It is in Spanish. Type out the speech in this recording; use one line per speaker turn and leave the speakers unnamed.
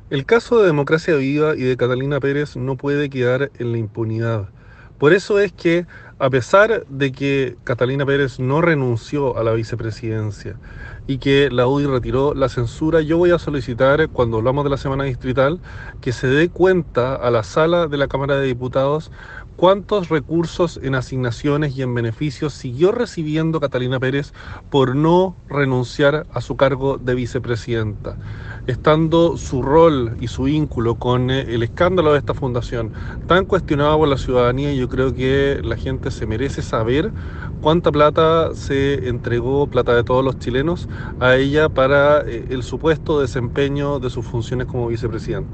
El caso de Democracia Viva y de Catalina Pérez no puede quedar en la impunidad. Por eso es que, a pesar de que Catalina Pérez no renunció a la vicepresidencia y que la UDI retiró la censura, yo voy a solicitar, cuando hablamos de la semana distrital, que se dé cuenta a la sala de la Cámara de Diputados cuántos recursos en asignaciones y en beneficios siguió recibiendo Catalina Pérez por no renunciar a su cargo de vicepresidenta, estando su rol y su vínculo con el escándalo de esta fundación tan cuestionado por la ciudadanía. Yo creo que la gente se merece saber cuánta plata se entregó, plata de todos los chilenos, a ella para el supuesto desempeño de sus funciones como vicepresidenta.